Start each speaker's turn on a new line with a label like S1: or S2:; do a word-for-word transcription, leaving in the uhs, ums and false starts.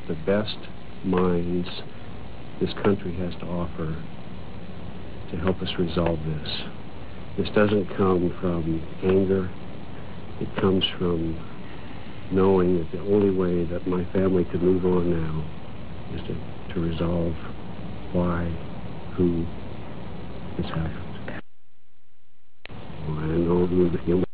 S1: the best minds this country has to offer to help us resolve this. This doesn't come from anger. It comes from knowing that the only way that my family could move on now is to, to resolve why, who this happened. Well, I know who the